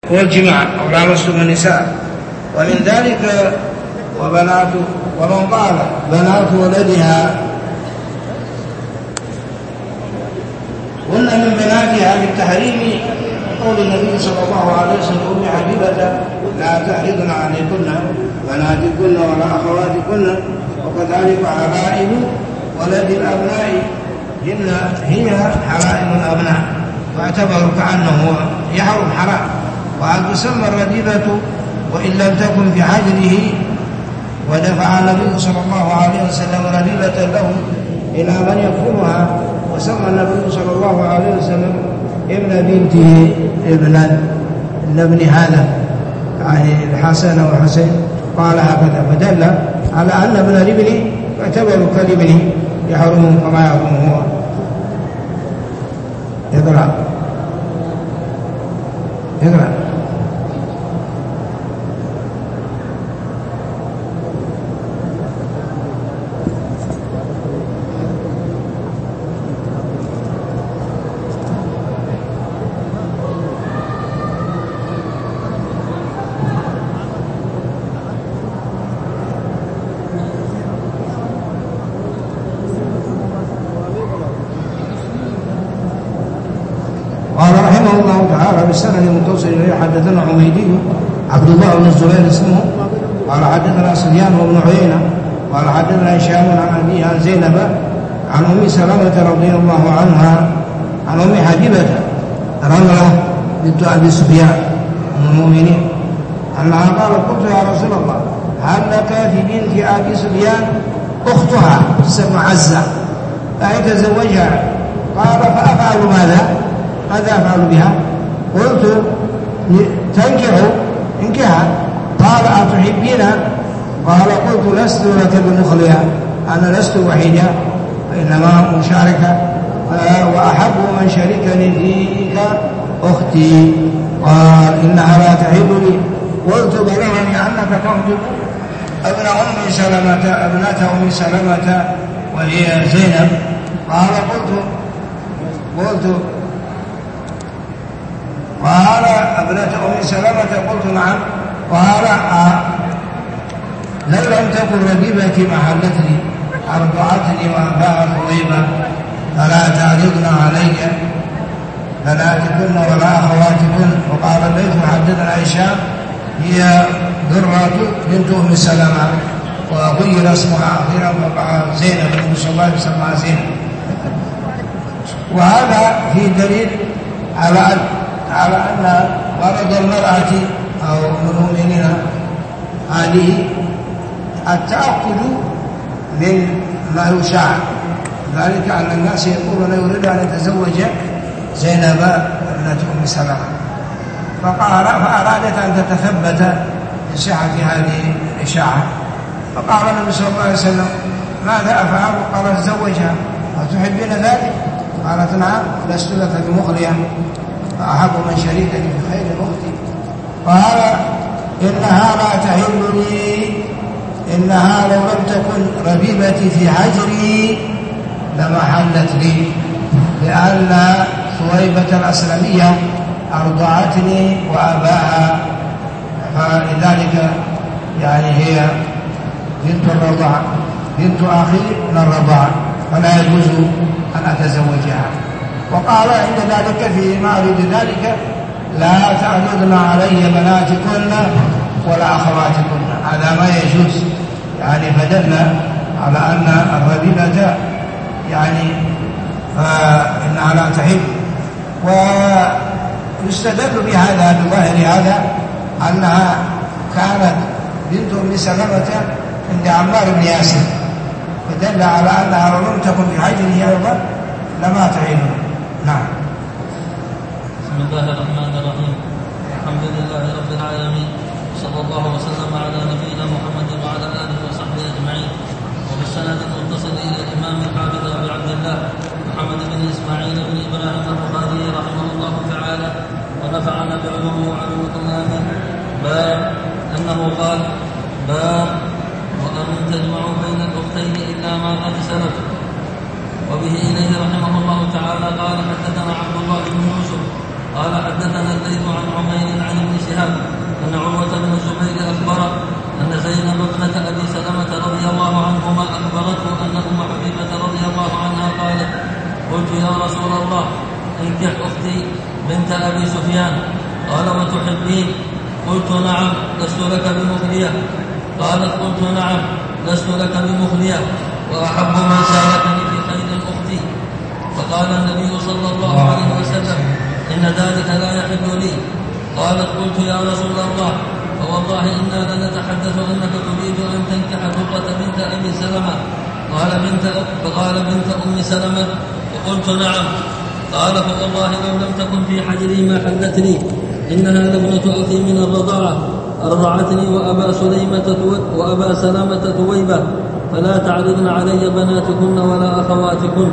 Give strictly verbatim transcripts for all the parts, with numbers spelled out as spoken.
والجماع أو لامستم النساء. ومن ذلك وبنات ومن قال بنات ولدها هن من بناتها بالتحريم قول النبي صلى الله عليه وسلم أم حبيبة لا تحرضن عليكن بناتكن ولا أخواتكن وكذلك حلائل ولد الأبناء إن هي حلائل الأبناء، فاعتبروا كأنه يحرم حرام. وأن تسمى الربيبة وإن لم تكن في حجره، ودفع النبي صلى الله عليه وسلم ربيبة له إلى من يكفرها، وسمى النبي صلى الله عليه وسلم ابن بنته ابنا ابن هذا يعني الحسن والحسين قال هكذا، فدل على أن ابن الابن يعتبر كالابن يحرم كما يحرم هو. اقرأ اقرأ بالسند المتصل إليه حدثنا عميدي عبد الله بن الزبير اسمه قال حدثنا سفيان بن عيينة قال حدثنا هشام عن أبيه عن زينب عن أم سلمة رضي الله عنها عن أم حبيبة رملة بنت أبي سفيان أم المؤمنين أنها قال قلت يا رسول الله هل لك في بنت أبي سفيان أختها تسمى عزة فأتزوجها؟ قال فأفعل ماذا؟ ماذا أفعل بها؟ قلت تنكح انكحها. قال أتحبين؟ قال قلت لست لك بمخلية، أنا لست وحيدا إنما مشاركة، وأحب من شاركني فيك أختي. قال إنها لا تحب لي. قلت بلغني أنك تخطب ابن أم سلمة ابنة أم سلمة وهي زينب. قال قلت قلت قال ابنة أم سلمة قلت نعم. قال آه. لو لم تكن ربيبتي محلتني أرضعتني وأباها ثويبا فلا تعرضن علي بناتكن ولا أخواتكن. وقال الليث حدثنا هشام هي درة بنت أم سلمة وغير اسمها أخيرا وقع زينب بن صلى سماها زينب. وهذا في دليل على أن على أن غرض المرأة أو المؤمنين هذه التأكد من ما يشاع، ذلك أن الناس يقولون يريد أن يتزوج زينب ابنة أم سلمة، فأرادت أن تتثبت من صحة هذه الإشاعة، فقال النبي صلى الله عليه وسلم ماذا أفعل؟ قال تزوجها. وتحبين ذلك؟ قالت نعم لست لك بمخلية فأحب من شريكني في خير أختي. قال إنها لا تحل لي، إنها لو لم تكن ربيبتي في حجري لما حلت لي، لأن ثويبة الأسلمية أرضعتني وأباها، فلذلك يعني هي بنت الرضاعة بنت أخي من الرضاعة فلا يجوز أن أتزوجها. وقال عند ذلك في معرض ذلك لا تعرضن علي بناتكن ولا أخواتكن، هذا ما يجوز يعني، فدلنا على أن الربيبة يعني فإنها لا تحب. ويستدل بهذا بظاهر هذا أنها كانت بنت أم سلمة عند عمار بن ياسر، فدل على أنها لو لم تكن في حجره أيضا لما تعين. نعم. بسم الله الرحمن الرحيم، الحمد لله رب العالمين، صلى الله وسلم على نبينا محمد وعلى آله وصحبه أجمعين. وبالسند المتصل إلى الإمام الحافظ أبي عبد الله محمد بن إسماعيل بن إبراهيم البخاري رحمه الله تعالى ونفعنا بعلومه وعلوم الآمين. باب أنه قال باب وأن تجمعوا بين الأختين إلا ما قد سلف. وبه إليه رحمه الله تعالى قال حدثنا عبد الله بن يوسف قال حدثنا الليث عن عمير عن ابن رسول الله انكح أختي بنت أبي سفيان. قال وتحبين؟ قلت نعم لست لك بمخلية. قالت قلت نعم لست لك بمخلية وأحب من شاركني في خير أختي. فقال النبي صلى الله عليه وسلم إن ذلك لا يحل لي. قالت قلت يا رسول الله فوالله إنا لنتحدث أنك تريد أن تنكح درة بنت أبي سلمة. قال بنت فقال بنت أم سلمة وقلت نعم. قال فوالله لو لم تكن في حجري ما حلت لي، إنها لابنة أخي من الرضاعة أرضعتني وأبا سليمة وأبا سلامة ثويبة، فلا تعرضن علي بناتكن ولا أخواتكن.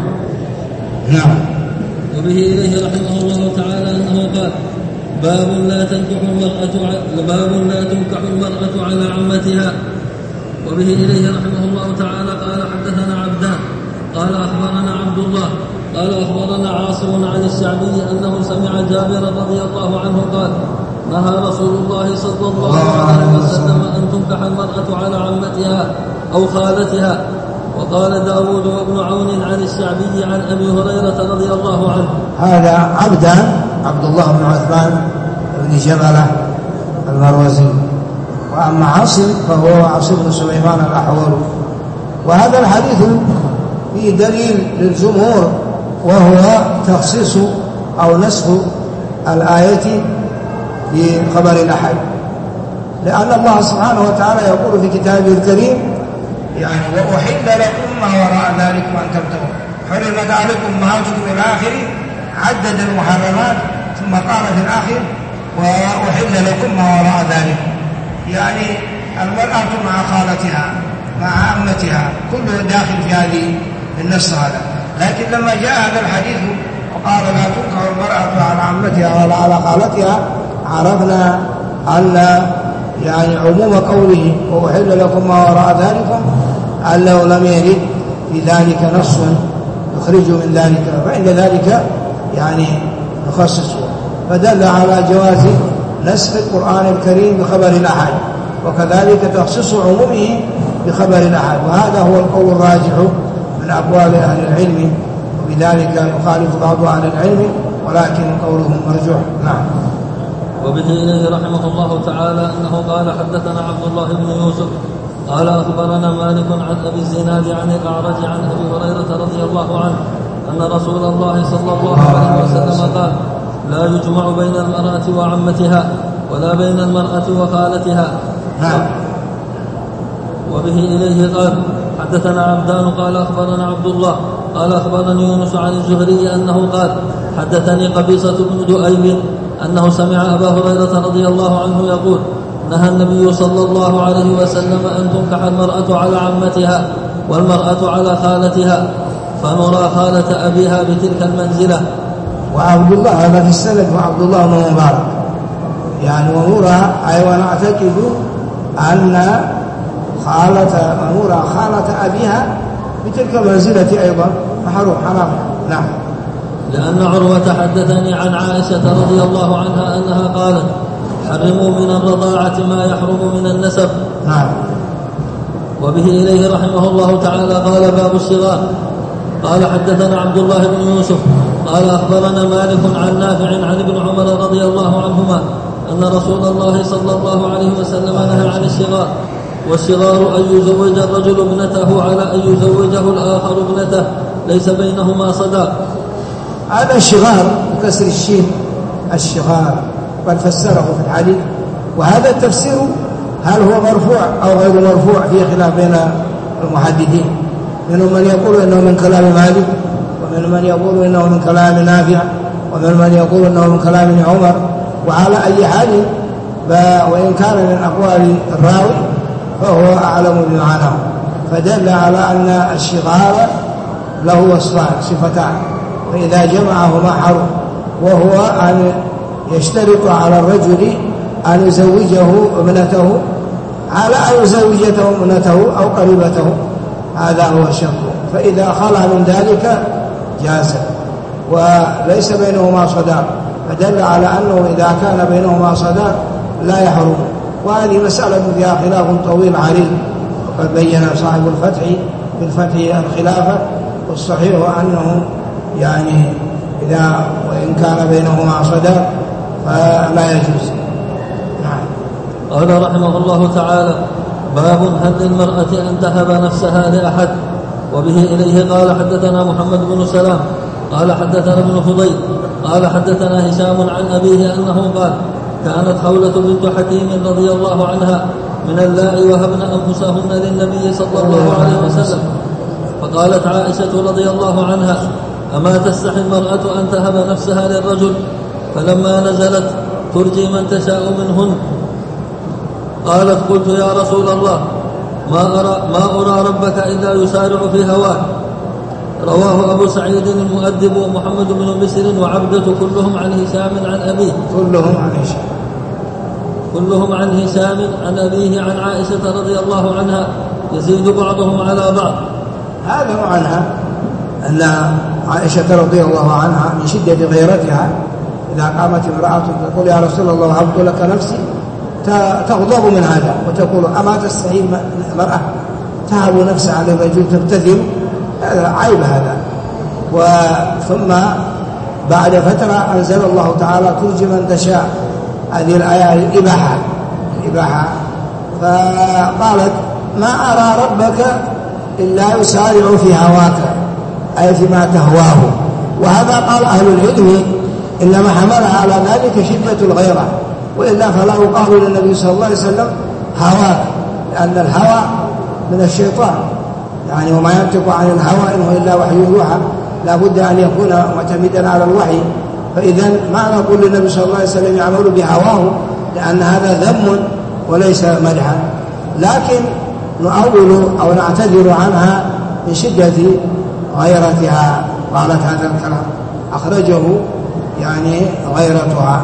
نعم. وبه إليه رحمه الله تعالى أنه قال باب لا تنكح المرأة باب لا تنكح المرأة على عمتها. وبه إليه رحمه الله تعالى قال حدثنا عبدان قال أخبرنا عبد الله قال أخبرنا عاصم عن الشعبي أنه سمع جابر رضي الله عنه قال نهى رسول الله صلى الله عليه وسلم أن تنكح المرأة على عمتها أو خالتها. وقال داود وابن عون عن الشعبي عن أبي هريرة رضي الله عنه. هذا عبدان عبد الله بن عثمان بن جبلة المروزي، وأما عاصم فهو عاصم بن سليمان الأحول. وهذا الحديث فيه دليل للجمهور وهو تخصيص أو نسخ الآية بخبر الأحد، لأن الله سبحانه وتعالى يقول في كتابه الكريم يعني وأحل لكم ما وراء ذلك وأن تبتغوا حرمت عليكم أمهاتكم إلى آخره، عدد المحرمات ثم قال في الآخر وأحل لكم ما وراء ذلك، يعني المرأة مع خالتها مع عمتها كله داخل في هذه النص هذا. لكن لما جاء هذا الحديث وقال لا تنكح المرأة على عمتها ولا على خالتها، عرفنا أن يعني عموم قوله وأحل لكم ما وراء ذلك أنه لم يرد في ذلك نص يخرج من ذلك، فإن ذلك يعني نخصصه، فدل على جواز نسخ القرآن الكريم بخبر الأحد، وكذلك تخصيص عمومه بخبر الأحد، وهذا هو القول الراجح من أقوال أهل العلم، وبذلك يخالف بعض أهل العلم ولكن قولهم مرجوح. نعم. وبه إليه رحمه الله تعالى أنه قال حدثنا عبد الله بن يوسف قال أخبرنا مالك عن أبي الزناد عن الأعرج عن أبي هريرة رضي الله عنه أن رسول الله صلى الله عليه وسلم قال لا يجمع بين المرأة وعمتها ولا بين المرأة وخالتها. وبه إليه قال حدثنا عبدان قال أخبرنا عبد الله قال أخبرني يونس عن الزهري أنه قال حدثني قبيصة بن دؤيب أنه سمع أبا هريرة رضي الله عنه يقول نهى النبي صلى الله عليه وسلم أن تنكح المرأة على عمتها والمرأة على خالتها، فنرى خالة أبيها بتلك المنزلة. وعبد الله هذا في السند وعبد الله بن مبارك يعني ونرى أي ونعتقد أن خالة ونرى خالة أبيها بتلك المنزلة أيضا محروم حرام. نعم. لأن عروة حدثني عن عائشة رضي الله عنها أنها قالت حرموا من الرضاعة ما يحرم من النسب. نعم. وبه إليه رحمه الله تعالى قال باب الصغار. قال حدثنا عبد الله بن يوسف قال أخبرنا مالك عن نافع عن ابن عمر رضي الله عنهما أن رسول الله صلى الله عليه وسلم نهى عن الصغار، والصغار أن يزوج الرجل ابنته على أن يزوجه الآخر ابنته ليس بينهما صداق. هذا الشغار بكسر الشين الشغار، قد فسره في الحديث، وهذا التفسير هل هو مرفوع أو غير مرفوع فيه خلاف بين المحدثين، منهم من يقول إنه من كلام مالك، ومنهم من يقول إنه من كلام نافع، ومنهم من يقول إنه من كلام ابن عمر. وعلى أي حال وإن كان من أقوال الراوي فهو أعلم بمعناه، فدل على أن الشغار له وصفان صفتان، فإذا جمعهما حرم، وهو أن يشترط على الرجل أن يزوجه ابنته على أن يزوجته ابنته أو قريبته، هذا هو الشرط، فإذا خلا من ذلك جاز وليس بينهما صداق، فدل على أنه إذا كان بينهما صداق لا يحرم. وهذه مسألة فيها خلاف طويل عريض، وقد بين صاحب الفتح بالفتح الخلافة، والصحيح أنه يعني إذا وإن كان بينهما صداق فلا يجوز. نعم. قال رحمه الله تعالى: باب هل للمرأة أن تهب نفسها لأحد. وبه إليه قال حدثنا محمد بن سلام قال حدثنا ابن فضيل قال حدثنا هشام عن أبيه أنه قال: كانت خولة بنت حكيم رضي الله عنها من اللائي وهبن أنفسهن للنبي صلى الله عليه وسلم، فقالت عائشة رضي الله عنها: أما تستحي المرأة أن تهب نفسها للرجل؟ فلما نزلت ترجي من تشاء منهن قالت: قلت يا رسول الله ما أرى, ما أرى ربك إلا يسارع في هواك. رواه أبو سعيد المؤدب ومحمد بن بشر وعبدة كلهم عن هشام عن أبيه كلهم عن هشام كلهم عن هشام عن أبيه عن عائشة رضي الله عنها يزيد بعضهم على بعض. هذا معنى أن عائشة رضي الله عنها من شدة غيرتها إذا قامت امرأة تقول: يا رسول الله وهبت لك نفسي، تغضب من هذا وتقول: أما تستحي المرأة تهب نفسها على الرجل تبتذل؟ هذا عيب هذا. وثم بعد فترة أنزل الله تعالى: ترجي من تشاء. هذه الآية الإباحة الإباحة فقالت: ما أرى ربك إلا يسارع في هواك، أي فيما تهواه. وهذا قال أهل العلم إنما حملها على ذلك شدة الغيرة، وإلا فلا يقال للنبي صلى الله عليه وسلم هواك، لأن الهوى من الشيطان يعني، وما ينطق عن الهوى إنه إلا وحي يوحى، لا بد أن يكون معتمدا على الوحي. فإذا ما نقول للنبي صلى الله عليه وسلم يعمل بهواه، لأن هذا ذم وليس مدحا، لكن نؤول أو نعتذر عنها من شدة غيرتها. قالت هذا الكلام أخرجه يعني غيرتها،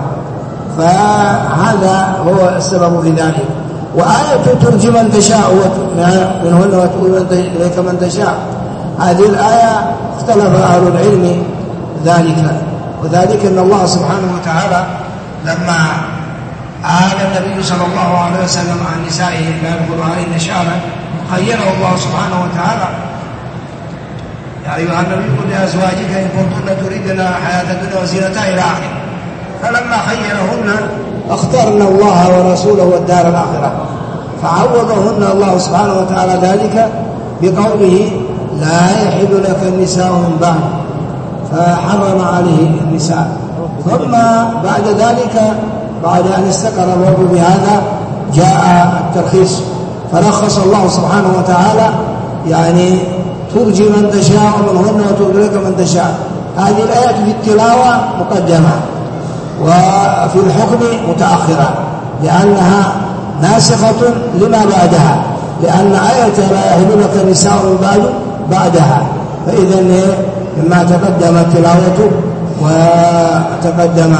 فهذا هو السبب في ذلك. وآية ترجي من تشاء منهن وتؤوي إليك من تشاء، هذه الآية اختلف أهل العلم ذلك، وذلك أن الله سبحانه وتعالى لما آل النبي صلى الله عليه وسلم عن نسائه لا يدخلها إلا شعرا خيره الله سبحانه وتعالى: يا أيها النبي قل لأزواجك إن كنتن تريدن حياة الدنيا وزينتها إلى آخره. فلما خيرهن اخترن الله ورسوله والدار الآخرة، فعوضهن الله سبحانه وتعالى ذلك بقوله: لا يحل لك النساء من بعد، فحرم عليه النساء. ثم بعد ذلك بعد أن استقر الوضع بهذا جاء الترخيص، فرخص الله سبحانه وتعالى يعني ترجي من تشاء منهن وتدرك من تشاء. هذه الآية في التلاوة مقدمة وفي الحكم متأخرة، لأنها ناسخة لما بعدها، لأن آية لا يحل لك النساء من بعد بعدها، فإذا مما تقدم تلاوته وتقدم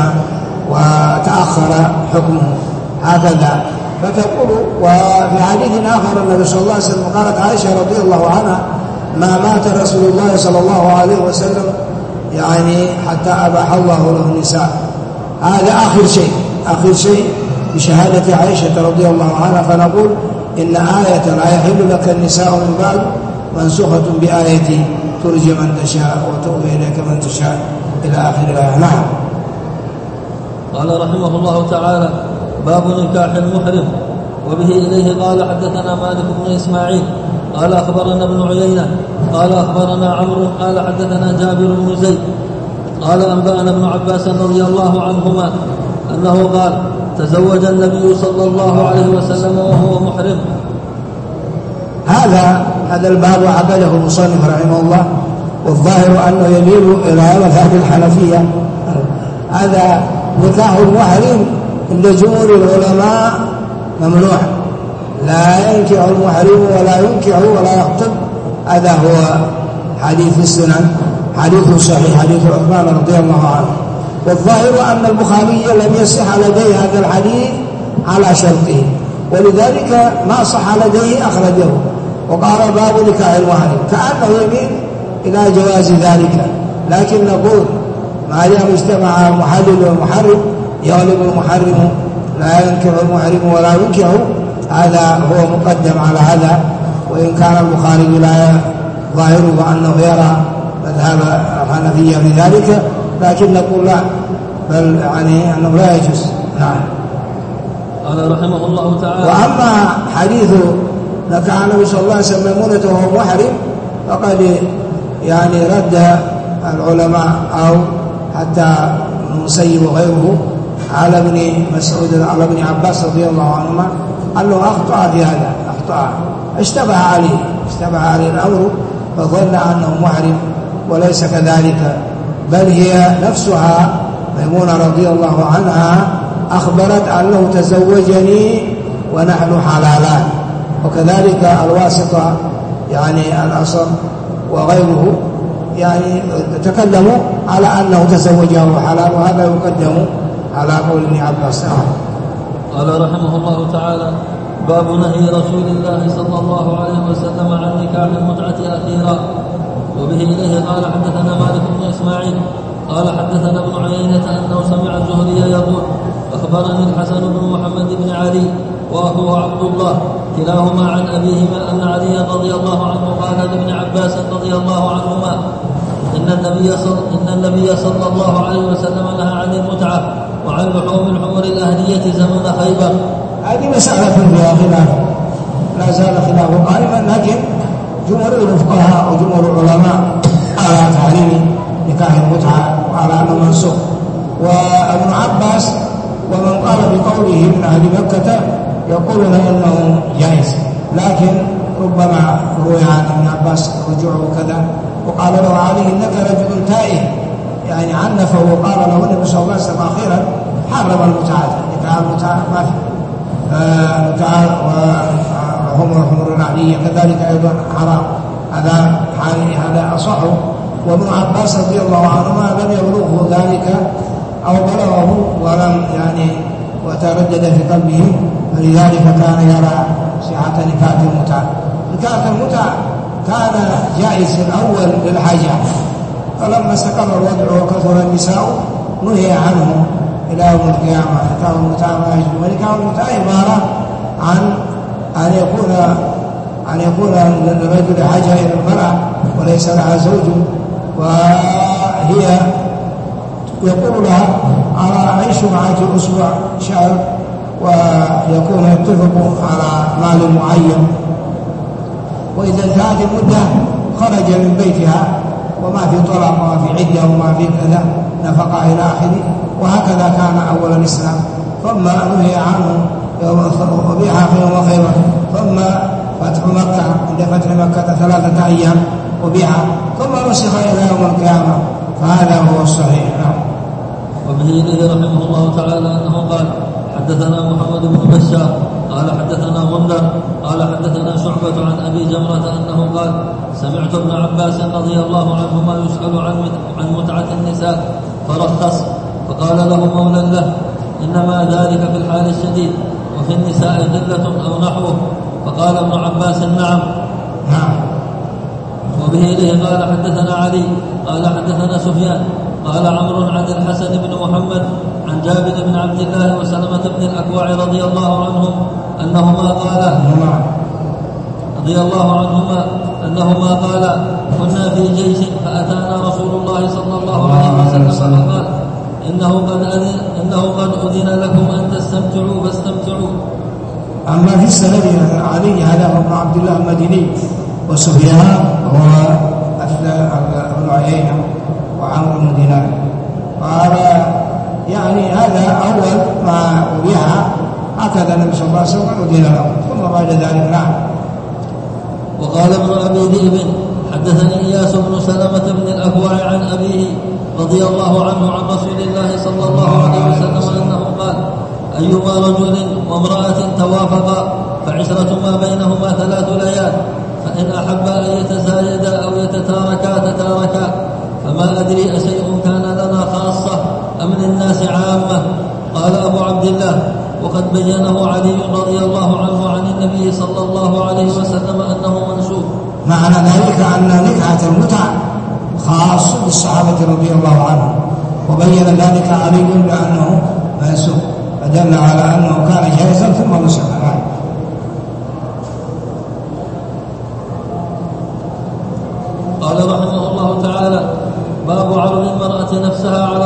وتأخر حكمه هكذا. فتقول وفي حديث آخر النبي صلى الله عليه وسلم قالت عائشة رضي الله عنها: ما مات رسول الله صلى الله عليه وسلم يعني حتى أباح الله له النساء. هذا آخر شيء آخر شيء بشهادة عائشة رضي الله عنها. فنقول إن آية لا يحل لك النساء من بعد منسوخة بآية ترجي من تشاء وتؤوي إليك من تشاء إلى آخر الآية. نعم. قال رحمه الله تعالى: باب نكاح المحرم. وبه إليه قال حدثنا مالك بن إسماعيل قال أخبرنا ابن عيينة قال أخبرنا عمرو قال حدثنا جابر بن زيد قال أنبأنا ابن عباس رضي الله عنهما أنه قال: تزوج النبي صلى الله عليه وسلم وهو محرم. هذا هذا الباب عقده المصنف رحمه الله، والظاهر أنه يميل إلى مذهب الحنفية. هذا نكاح المحرم عند جمهور العلماء ممنوع، لا ينكح المحرم ولا ينكح ولا يخطب. هذا هو حديث السنن، حديث صحيح، حديث عثمان رضي الله عنه. والظاهر أن البخاري لم يصح لديه هذا الحديث على شرطه، ولذلك ما صح لديه أخرجه وقال باب نكاح المحرم، كأنه يميل إلى جواز ذلك. لكن نقول ما دام اجتمع المحلل والمحرم يغلب المحرم، لا ينكح المحرم ولا ينكح، هذا هو مقدم على هذا. وإن كان البخاري لا ظاهره أنه يرى مذهب الحنفية بذلك، لكن نقول لا، بل يعني أنه لا يجوز. نعم. قال رحمه الله تعالى: وأما حديث نكح النبي صلى الله عليه وسلم ميمونة وهو محرم فقد يعني رد العلماء أو حتى المسيب وغيره على ابن مسعود على ابن عباس رضي الله عنهما أنه أخطأ في هذا، أخطأ اشتبه عليه اشتبه عليه الأمر فظن أنه محرم وليس كذلك، بل هي نفسها ميمونة رضي الله عنها أخبرت أنه تزوجني ونحن حلالان، وكذلك الواسطة يعني الأصل وغيره يعني تكلموا على أنه تزوجه حلال، وهذا يقدم على قول ابن عباس. قال رحمه الله تعالى: باب نهي رسول الله صلى الله عليه وسلم عن نكاح المتعة أخيرا. وبه إليه قال حدثنا مالك بن إسماعيل قال حدثنا ابن عيينة أنه سمع الزهري يقول: أخبرني الحسن بن محمد بن علي وأخوه عبد الله كلاهما عن أبيهما أن عليا رضي الله عنه قال لابن عباس رضي الله عنهما: إن النبي صلى, إن النبي صلى الله عليه وسلم نهى عن المتعة وعن لحوم الحمر الأهلية زمن خيبر. هذه مسألة فيها خلاف، لا زال خلافه قائما، لكن جمهور الفقهاء وجمهور العلماء على تحريم نكاح المتعة وعلى أنه منسوخ. وابن عباس ومن قال بقوله من أهل مكة يقولون أنه جائز، لكن ربما روي عن ابن عباس رجوعه كذا، وقال له عليه: إنك رجل تائه، يعني عنفه وقال له النبي صلى الله عليه وسلم أخيرا حرم المتعة، نكاح المتعة ما في متعة وهم الحمر العادية كذلك أيضا حرام. هذا هذا أصح. وابن عباس رضي الله عنهما لم يبلغه ذلك أو بلغه ولم يعني وتردد في قلبه، فلذلك كان يرى صحة نكاح المتعة. نكاح المتعة كان جائز في الأول للحاجة، فلما استقر الوضع وكثر النساء نهي عنه إلى يوم القيامة. نكاح المتعة ما يجوز، ونكاح المتعة عبارة عن أن يكون أن يكون للرجل حاجة إلى المرأة وليس لها زوج، وهي يقول لها: أنا أعيش معك أسبوع شهر، ويكون يتفق على مال معين، وإذا انتهت المدة خرج من بيتها وما في طلاق وما في عدة وما في كذا نفقة إلى آخره. وهكذا كان أول الإسلام، ثم نهي عنه وبيع في يوم خيبر، ثم فتح مكة عند فتح مكة ثلاثة أيام وبيع، ثم نسخ إلى يوم القيامة، فهذا هو الصحيح. وبه إليه رحمه الله تعالى أنه قال: حدثنا محمد بن بشار قال حدثنا غندر قال حدثنا شعبة عن أبي جمرة أنه قال: سمعت ابن عباس رضي الله عنهما يسأل عن متعة النساء فرخص، فقال له مولى له: إنما ذلك في الحال الشديد، وفي النساء قلة أو نحوه. فقال ابن عباس: نعم. وبه إليه قال حدثنا علي قال حدثنا سفيان قال عمرو عن الحسن بن محمد عن جابر بن عبد الله وسلمة بن الأكوع رضي الله عنهم أنهما قالا رضي الله عنهما أنهما قالا: كنا في جيش فأتانا رسول الله صلى الله عليه وسلم فقال: إنه قد أذن, إنه قد أذن لكم أن تستمتعوا فاستمتعوا. أما في السند علي هذا ابن عبد الله المديني، وسفيان هو ابن عيينة وعمرو بن دينار. قال يعني هذا أول ما أبيع، هكذا النبي صلى الله عليه وسلم أذن له، ثم بعد ذلك نعم. وقال ابن أبي ذئب حدثني إياس بن سلمة بن الأكوع عن أبيه رضي الله عنه عن رسول الله صلى الله عليه وسلم أنه قال: أيما رجل وامرأة توافقا فعشرة ما بينهما ثلاث ليال، فإن أحبا أن يتزايدا أو يتتاركا تتاركا. فما أدري أشيء كان لنا خاصة أم للناس عامة. قال أبو عبد الله: وقد بينه علي رضي الله عنه عن النبي صلى الله عليه وسلم أنه منسوخ. معنى ذلك أن نكاح المتعة خاص بالصحابة رضي الله عنهم، وبين ذلك علي بأنه منسوخ، فدل على أنه كان جائزا ثم نسخ. قال رحمه الله تعالى: باب عرض المرأة نفسها على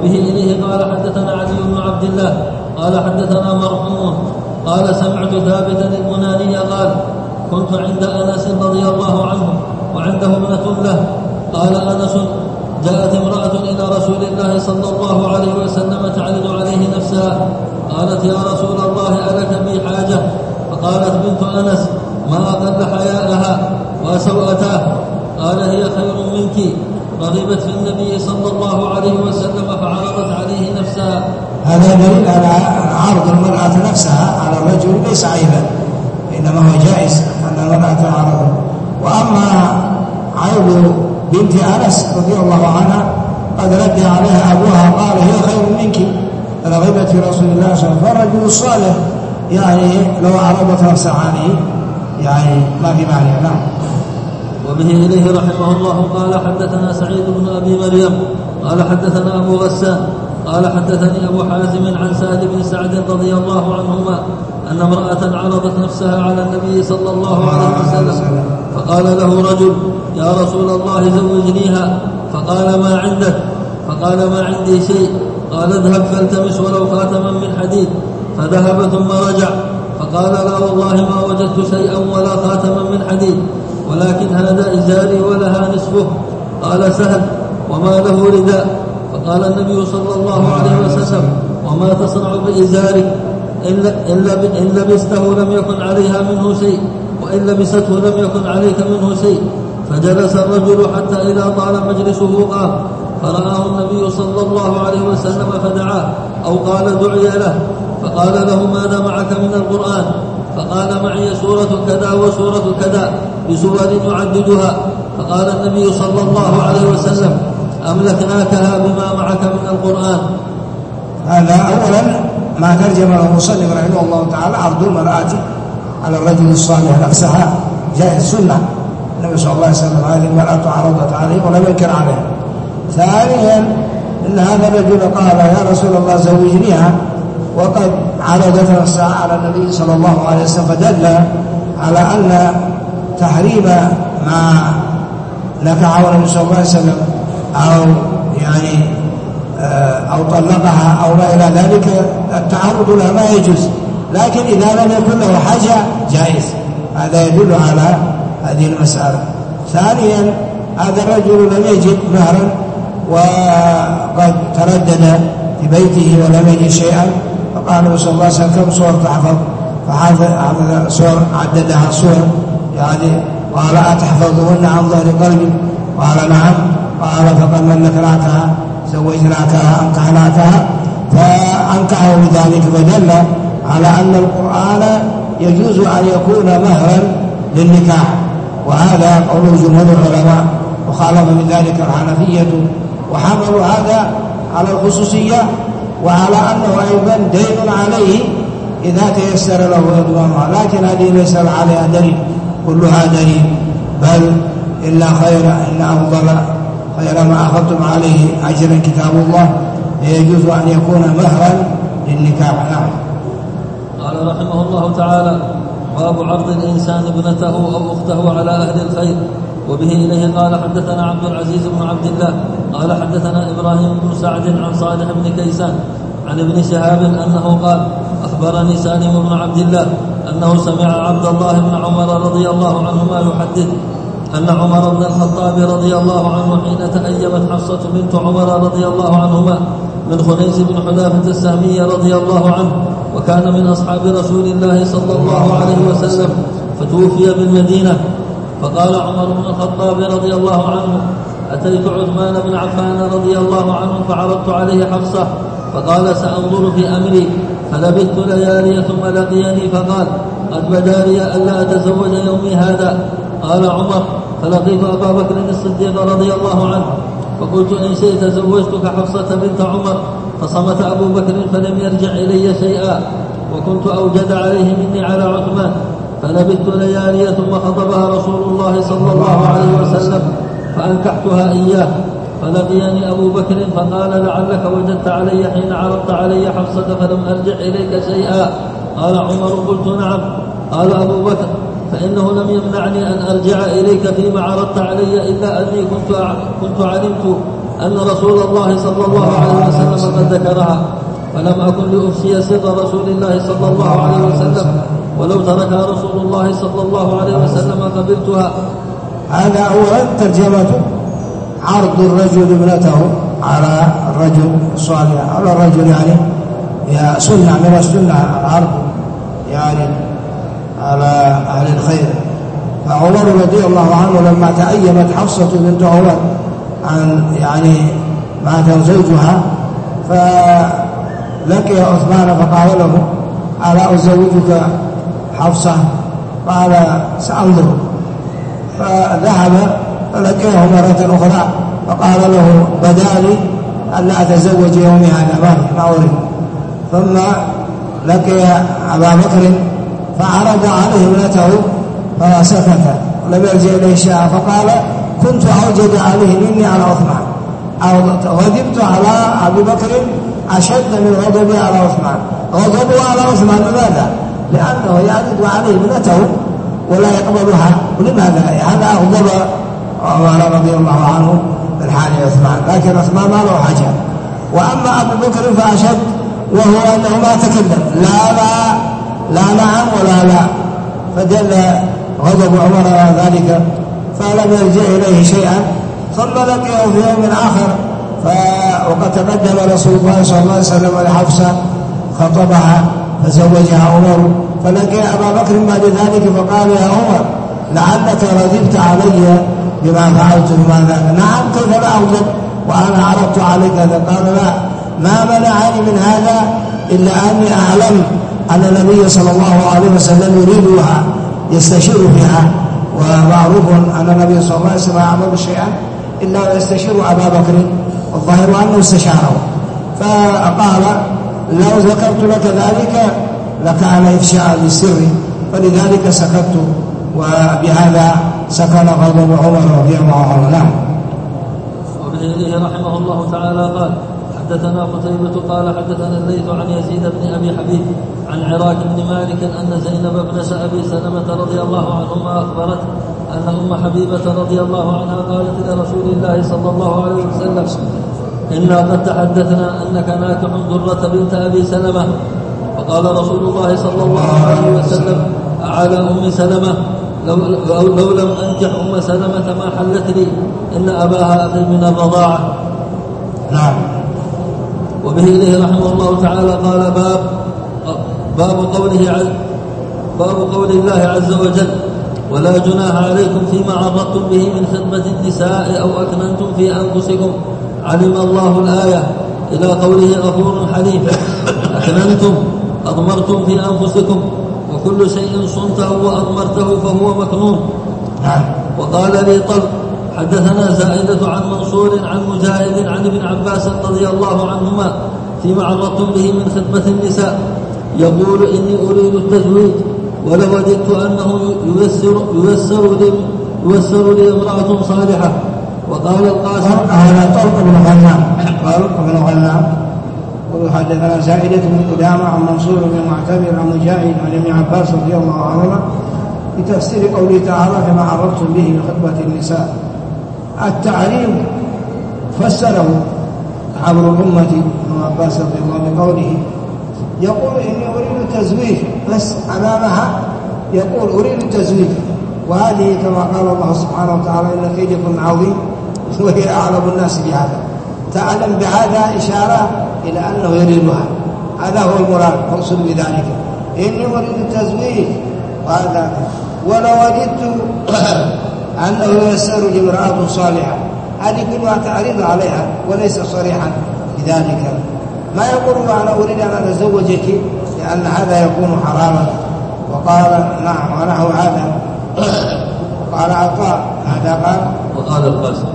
وبه إليه قال حدثنا علي بن عبد الله قال حدثنا مرحوم قال سمعت ثابتا البناني قال كنت عند أنس رضي الله عنه وعنده ابنة له قال أنس جاءت امرأة إلى رسول الله صلى الله عليه وسلم تعرض عليه نفسها قالت يا رسول الله ألك بي حاجة؟ فقالت بنت أنس ما أقل حياءها وسوءتاه قال هي خير منك رغبت في النبي صلى الله عليه وسلم فعرضت عليه نفسها. هذا دليل على عرض المرأة نفسها على الرجل ليس عيبا، إنما هو جائز أن المرأة تعرض. وأما عيب بنت أنس رضي الله عنها قد رد عليها أبوها قال هي خير منك رغبت في رسول الله صلى الله عليه وسلم. فالرجل الصالح يعني لو عرضت نفسها عليه يعني ما في معنى. نعم. وبه إليه رحمه الله قال حدثنا سعيد بن أبي مريم قال حدثنا أبو غسان قال حدثني أبو حازم عن سهل بن سعد رضي الله عنهما أن امرأة عرضت نفسها على النبي صلى الله عليه وسلم فقال له رجل يا رسول الله زوجنيها فقال ما عندك؟ فقال ما عندي شيء. قال اذهب فالتمس ولو خاتما من حديد فذهب ثم رجع فقال لا والله ما وجدت شيئا ولا خاتما من حديد ولكن هذا إزاري ولها نصفه. قال سهل وما له رداء؟ فقال النبي صلى الله عليه وسلم وما تصنع بإزارك؟ إن لبسته لم يكن عليها منه شيء وإن لبسته لم يكن عليك منه شيء. فجلس الرجل حتى إذا طال مجلسه قام فرآه النبي صلى الله عليه وسلم فدعاه أو قال دعي له فقال له ماذا معك من القرآن؟ فقال معي سورة كذا وسورة كذا بسور يعددها. فقال النبي صلى الله عليه وسلم أملكناكها بما معك من القرآن. هذا أولا ما ترجم له المصنف رحمه الله تعالى عرض المرأة على الرجل الصالح نفسها جائز سنة. النبي صلى الله عليه وسلم هذه المرأة عرضت عليه ولم ينكر عليها. ثانيا إن هذا الرجل قال يا رسول الله زوجنيها وقد عرضت نفسها على النبي صلى الله عليه وسلم فدل على أن تحريم ما نكحه النبي صلى الله عليه وسلم أو يعني أو طلقها أو ما إلى ذلك التعرض لها ما يجوز، لكن إذا لم يكن له حاجة جائز. هذا يدل على هذه المسألة. ثانيا هذا الرجل لم يجد مهرا وقد تردد في بيته ولم يجد شيئا فقال النبي صلى الله عليه وسلم كم صور تحفظ؟ فحفظ صور عددها صور يعني قال أتحفظهن عن ظهر قلبي؟ قال نعم. قال فقد من نكرتها زوجناكها أنكحناكها فأنكحه بذلك. فدل على أن القرآن يجوز أن يكون مهرا للنكاح، وهذا قول جمهور العلماء وخالف من ذلك الحنفية وحملوا هذا على الخصوصية وعلى أنه أيضا دين عليه إذا تيسر له إضمامها، لكن هذه ليس عليها دليل كلها دليل، بل إلا خير إن أفضل خير ما أخذتم عليه أجرا كتاب الله يجوز أن يكون مهرا للنكاح. نعم. قال رحمه الله تعالى باب عرض الإنسان ابنته أو أخته على أهل الخير. وبه إليه قال حدثنا عبد العزيز بن عبد الله قال حدثنا إبراهيم بن سعد عن صالح بن كيسان عن ابن شهاب أنه قال أخبرني سالم بن عبد الله أنه سمع عبد الله بن عمر رضي الله عنهما يحدث أن عمر بن الخطاب رضي الله عنه حين تأيمت حفصة بنت عمر رضي الله عنهما من خنيس بن حذافة السهمي رضي الله عنه وكان من أصحاب رسول الله صلى الله عليه وسلم فتوفي بالمدينة. فقال عمر بن الخطاب رضي الله عنه أتيت عثمان بن عفان رضي الله عنه فعرضت عليه حفصة فقال سأنظر في أمري فلبثت ليالي ثم لقيني فقال قد بدا لي ألا أتزوج يومي هذا. قال عمر فلقيت أبا بكر الصديق رضي الله عنه فقلت إن شئت زوجتك حفصة بنت عمر فصمت أبو بكر فلم يرجع إلي شيئا وكنت أوجد عليه مني على عثمان فلبثت ليالي ثم خطبها رسول الله صلى الله عليه وسلم فأنكحتها إياه فلقيني أبو بكر فقال لعلك وجدت علي حين عرضت علي حفصة فلم أرجع إليك شيئا. قال عمر قلت نعم. قال أبو بكر فإنه لم يمنعني أن أرجع إليك فيما عرضت علي إلا أني كنت كنت علمت أن رسول الله صلى الله عليه وسلم قد ذكرها، فلم أكن لأفشي سر رسول الله صلى الله عليه وسلم، ولو تركها رسول الله صلى الله عليه وسلم قبلتها. هذا أولا ترجمته عرض الرجل ابنته على الرجل الصالح، على الرجل يعني هي سنة من السنة العرض يعني على أهل الخير. فعمر رضي الله عنه لما تأيمت حفصة بنت عمر عن يعني مات زوجها فلقي عثمان فقال له ألا أزوجك حفصة؟ قال سأنظر. فذهب فلقيه مرة أخرى فقال له بدا لي أن لا أتزوج يومي هذا ما أريد. ثم لقي أبا بكر فعرض عليه ابنته فسكت ولم يرجع إليه شيئا، فقال كنت أوجد عليه مني على عثمان، أو غضبت على أبي بكر أشد من غضبي على عثمان. غضبه على عثمان لماذا؟ لأنه يعرض عليه ابنته ولا يقبلها. ولماذا؟ هذا أغضب عمر رضي الله عنه من حال عثمان، لكن عثمان ما له حاجة. وأما أبو بكر فأشد، وهو أنه ما تكلم لا لا لا نعم ولا لا، فدل غضب عمر على ذلك فلم يرجع إليه شيئا. ثم لقيه في يوم آخر وقد تقدم رسول الله صلى الله عليه وسلم لحفصة خطبها فزوجها عمر، فلقي أبا بكر بعد ذلك فقال يا عمر لعلك رضبت علي بما فعلت بما ذاك. نعم كيف لا أغضب وأنا عرضت عليك هذا؟ قال لا، ما منعني من هذا إلا أني أعلم أن النبي صلى الله عليه وسلم يريدها يستشير فيها، ومعروف أن النبي صلى الله عليه وسلم يعمل شيئا إلا يستشير أبا بكر، والظاهر أنه استشاره. فقال لو ذكرت لك ذلك لكان إفشاء للسر، فلذلك سكت، وبهذا سكن غضب عمر رضي الله عنه. نعم. وبه رحمه الله تعالى قال حدثنا قتيبة قال حدثنا الليث عن يزيد بن أبي حبيب عن عراك بن مالك أن زينب بن أبي سلمة رضي الله عنهما أخبرت أن أم حبيبة رضي الله عنها قالت لرسول الله صلى الله عليه وسلم إنا قد تحدثنا أنك ناكح درة بنت أبي سلمة. فقال رسول الله صلى الله عليه وسلم أعلى أم سلمة لو, لو لم أنكح أم سلمة ما حلت لي، إن أباها أخي من الرضاعة. نعم. وبه إليه رحمه الله تعالى قال باب باب قوله عز باب قول الله عز وجل ولا جناح عليكم فيما عرضتم به من خطبة النساء أو أكننتم في أنفسكم علم الله الآية إلى قوله غفور حليم. أكننتم أضمرتم في أنفسكم، وكل شيء صنته وأضمرته فهو مكنون. وقال لي طلق حدثنا زائدة عن منصور عن مجاهد عن ابن عباس رضي الله عنهما فيما عرضتم به من خطبة النساء يقول إني أريد التزويج ولوددت أنه ييسر ييسر لي ييسر لي امرأة صالحة. وقال القاسم هذا طلق بن غنام طلق بن غنام وحدثنا زائدة بن قدامة عن منصور بن معتمر عن مجاهد عن ابن عباس رضي الله عنهما بتفسير قوله تعالى كما عرضتم به من خطبة النساء. التعريم فسره حبر الأمة ابن عباس رضي الله عنه بقوله يقول إني أريد التزويج، بس أمامها يقول أريد التزويج، وهذه كما قال الله سبحانه وتعالى إن كيدكم عظيم وهي أعلم الناس بهذا. تعلم بهذا إشارة إلى أنه يريدها، هذا هو المراد مقصود بذلك. إني أريد التزويج وهذا ولو وجدت أنه يسر امرأة صالحة، هذه كلها تعريض عليها وليس صريحا بذلك. ما يقول أنا أريد أن أتزوجك لأن هذا يكون حراما. وقال نعم ونحو هذا. قال عطاء هذا قال وقال القاسم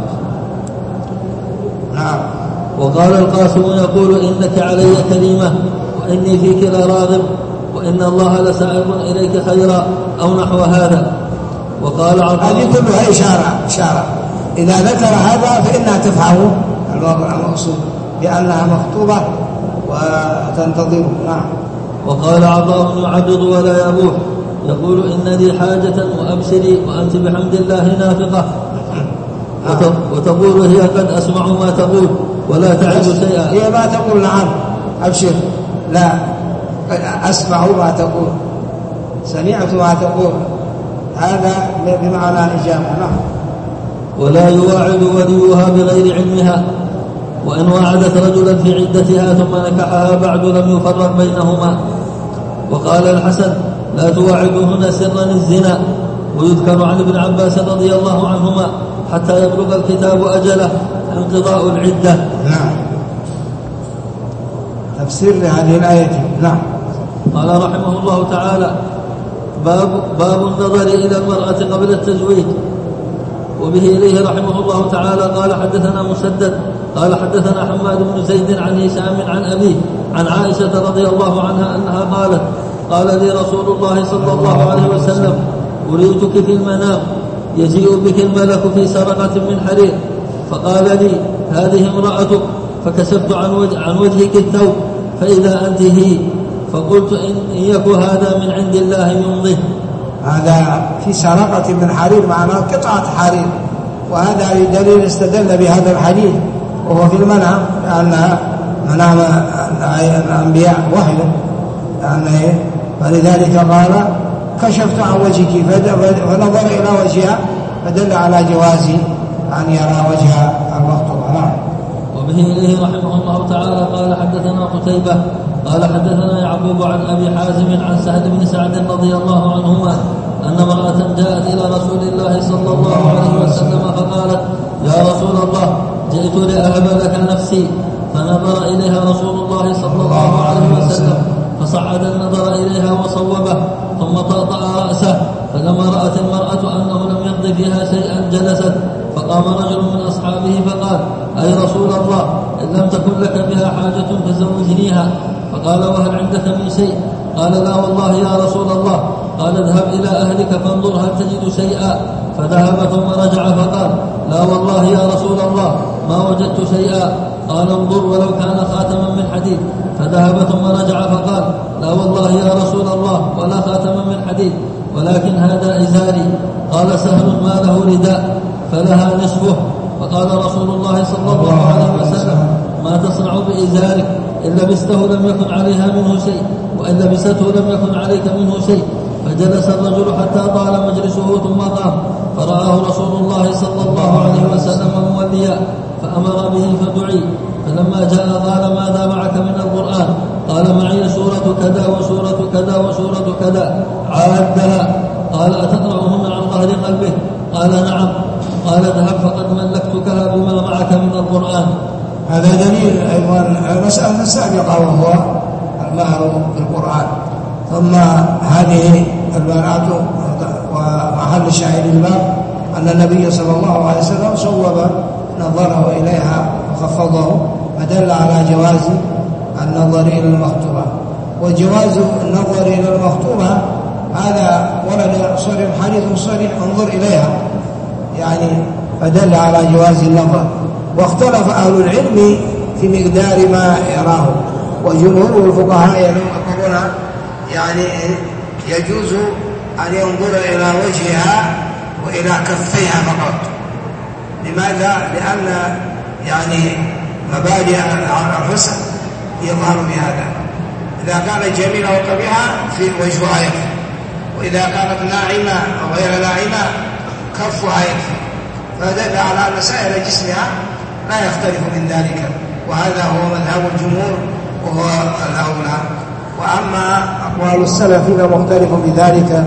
نعم وقال القاسم يقول إنك علي كريمة وإني فيك لراغب وإن الله لسائر إليك خيرا أو نحو هذا. وقال عطاء هذه كلها إشارة إشارة إذا ذكر هذا فإنها تفهم الواقع المقصود بأنها مخطوبة وتنتظر. نعم. وقال عطاء يعدد ولا يبوح يقول إن لي حاجة وأبشري وأنت بحمد الله نافقة. وتقول هي قد أسمع ما تقول ولا تعد شيئا. هي ما تقول نعم أبشر، لا، قد أسمع ما تقول، سمعت ما تقول، هذا بمعنى إجابة. نعم. ولا يواعد وليها بغير علمها، وإن واعدت رجلا في عدتها ثم نكحها بعد لم يفرق بينهما. وقال الحسن لا تواعدهن سرا الزنا. ويذكر عن ابن عباس رضي الله عنهما حتى يبلغ الكتاب أجله انقضاء العدة. نعم. تفسير لهذه الآية. نعم. قال رحمه الله تعالى باب, باب النظر إلى المرأة قبل التزويج. وبه إليه رحمه الله تعالى قال حدثنا مسدد قال حدثنا حماد بن زيد عن هشام عن أبيه عن عائشة رضي الله عنها أنها قالت قال لي رسول الله صلى الله عليه وسلم أريتك في المنام يجيء بك الملك في سرقة من حرير، فقال لي هذه امرأتك، فكشفت عن, وجه عن وجهك الثوب فإذا أنت هي، فقلت إن يك هذا من عند الله يمضيه. هذا في سرقة من حرير معناه قطعة حرير، وهذا دليل استدل بهذا الحديث وهو في المنام، لأنها منام الأنبياء وحي، فلذلك قال كشفت عن وجهك، فنظر إلى وجهها فدل على جواز أن يرى وجه المخطوبة. نعم. وبه إليه رحمه الله تعالى قال حدثنا قتيبة قال حدثنا يعقوب عن أبي حازم عن سهل بن سعد رضي الله عنهما أن امرأة جاءت إلى رسول الله صلى الله عليه وسلم فقالت يا رسول الله جئت لأهب لك نفسي، فنظر إليها رسول الله صلى الله عليه وسلم فصعد النظر إليها وصوبه ثم طأطأ رأسه، فلما رأت المرأة أنه لم يقض فيها شيئا جلست، فقام رجل من أصحابه فقال أي رسول الله إن لم تكن لك بها حاجة فزوجنيها، فقال وهل عندك من شيء؟ قال لا والله يا رسول الله. قال اذهب إلى أهلك فانظر هل تجد شيئا، فذهب ثم رجع فقال لا والله يا رسول الله ما وجدت شيئا. قال انظر ولو كان خاتما من حديد، فذهب ثم رجع فقال لا والله يا رسول الله ولا خاتما من حديد ولكن هذا إزاري. قال سهل ما له رداء فلها نصفه، فقال رسول الله صلى الله عليه وسلم ما تصنع بإزارك؟ إن لبسته لم يكن عليها منه شيء، وإن لبسته لم يكن عليك منه شيء. فجلس الرجل حتى طال مجلسه ثم قام، فرآه رسول الله صلى الله عليه وسلم موليا فأمر به فدعي، فلما جاء قال ماذا معك من القرآن؟ قال معي سورة كذا وسورة كذا وسورة كذا عادها. قال أتقرأهن عن ظهر قلبه؟ قال نعم. قال اذهب فقد ملكتكها بما معك من القرآن. هذا دليل أيضا المسألة السابقة وهو المهر في القرآن. ثم هذه البنات ومحل الشاهد الباب أن النبي صلى الله عليه وسلم صوب نظره إليها وخفضه، فدل على جواز النظر إلى المخطوبة. وجواز النظر إلى المخطوبة هذا ورد صريح حديث صريح انظر إليها، يعني فدل على جواز النظر. واختلف أهل العلم في مقدار ما يراه، وجمهور الفقهاء يقولون يعني يجوز أن ينظر إلى وجهها وإلى كفيها فقط. لماذا؟ لأن يعني مبادئ الحسن يظهر بهذا. إذا كانت جميلة وقبيحة في وجهها يكفي، وإذا كانت ناعمة أو غير ناعمة كفها يكفي، فدل على أن سائر جسمها لا يختلف من ذلك، وهذا هو مذهب الجمهور وهو الأولى. وأما أقوال السلف فمختلف بذلك،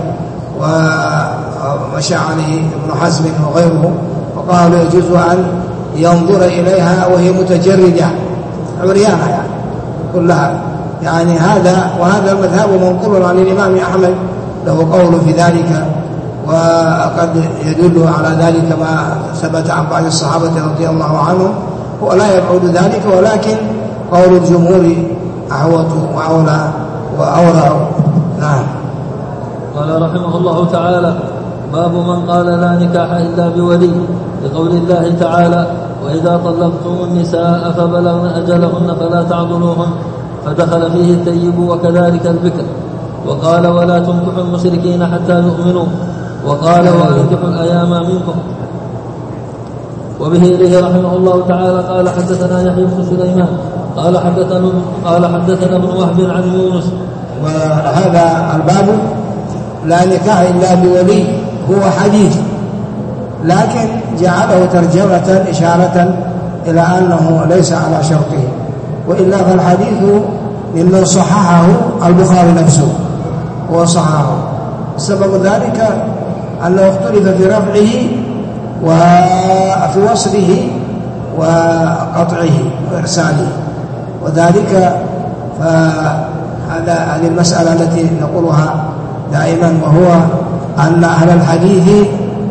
ومشى عليه ابن حزم وغيره، وقالوا يجوز أن ينظر إليها وهي متجردة عريانة يعني كلها، يعني هذا وهذا المذهب منقول عن الإمام أحمد له قول في ذلك، وقد يدل على ذلك ما ثبت عن بعض الصحابة رضي الله عنهم، ولا يبعد ذلك، ولكن قول الجمهور أحوط وأولى وأورع. نعم. قال رحمه الله تعالى باب من قال لا نكاح إلا بولي، لقول الله تعالى وإذا طلقتم النساء فبلغن أجلهن فلا تعضلوهن، فدخل فيه الثيب وكذلك البكر. وقال ولا تنكحوا المشركين حتى يؤمنوا. وقال وأنكحوا الأيام منكم. وبه إليه رحمه الله تعالى قال حدثنا يحيى بن سليمان قال حدثنا قال حدثنا ابن وهب عن يونس. وهذا الباب لا نكاح إلا بولي هو حديث، لكن جعله ترجمة إشارة إلى أنه ليس على شرطه، وإلا فالحديث ممن صححه البخاري نفسه وصححه. سبب ذلك أنه اختلف في رفعه وفي وصله وقطعه وإرساله، وذلك فهذا هذه المسألة التي نقولها دائما، وهو أن أهل الحديث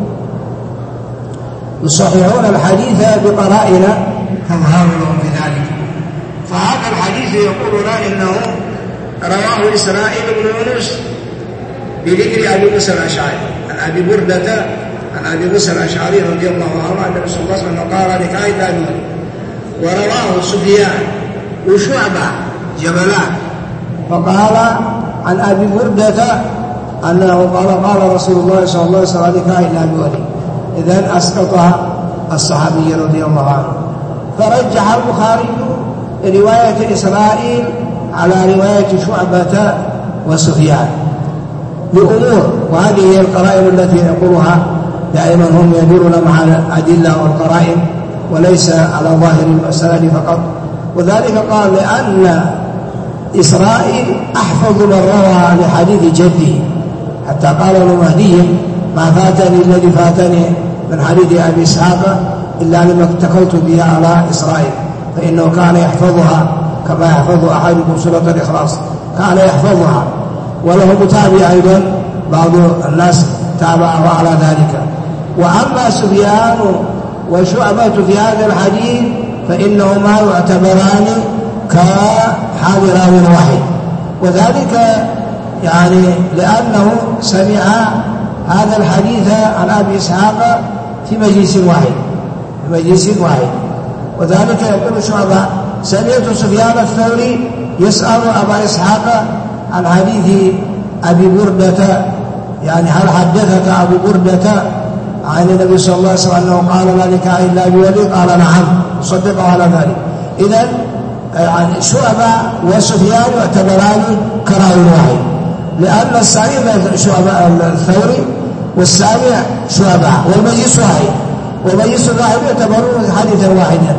يصححون الحديث بقرائن تظهر لهم بذلك. فهذا الحديث يقولون إنه رواه إسرائيل بن يونس بذكر أبي موسى الأشعري عن أبي بردة عن أبي موسى الأشعري رضي الله عنه أن النبي صلى الله عليه وسلم قال لكائن أبي، ورواه سفيان وشعبة جبلان فقال عن أبي بردة أنه قال قال رسول الله صلى الله عليه وسلم لكائن أبي ولي. إذن أسقطها الصحابي رضي الله عنه. فرجح البخاري رواية إسرائيل على رواية شعبة وسفيان لأمور، وهذه هي القرائن التي يقولها دائما هم يدورون مع الأدلة والقرائن وليس على ظاهر المسألة فقط. وذلك قال لأن إسرائيل أحفظ من روى لحديث جده، حتى قال المهدي ما فاتني الذي فاتني من حديث أبي إسحاق إلا لما اتكلت بها على إسرائيل، فإنه كان يحفظها كما يحفظ أحدكم سورة الإخلاص، كان يحفظها. وله متابع أيضا بعض الناس تابعه على ذلك. وأما سفيان وشعبة في هذا الحديث فإنهما يعتبران كحال راو واحد، وذلك يعني لأنه سمع هذا الحديث عن أبي إسحاق في مجلس واحد في مجلس واحد وذلك يقول شعبة سمعت سفيان الثوري يسأل أبا إسحاق عن حديث أبي بردة، يعني هل حدثك أبو بردة عن النبي صلى الله عليه وسلم أنه قال لا نكاح إلا بولي؟ قال نعم، صدقه على ذلك. إذن يعني شعبة وسفيان يعتبران كراوي واحد، لأن السامع شعبة الثوري والسامع شعبة والمجلس واحد، والمجلس الواحد يعتبرون حديثا واحدا،